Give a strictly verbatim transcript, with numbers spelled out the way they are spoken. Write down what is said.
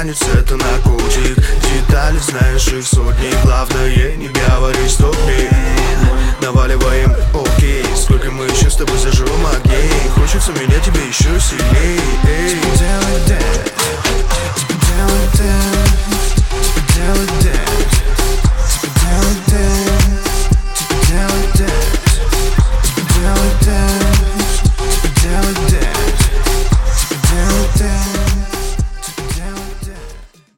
танец это наркотик. Детали знаешь их сотни, главное не говори, что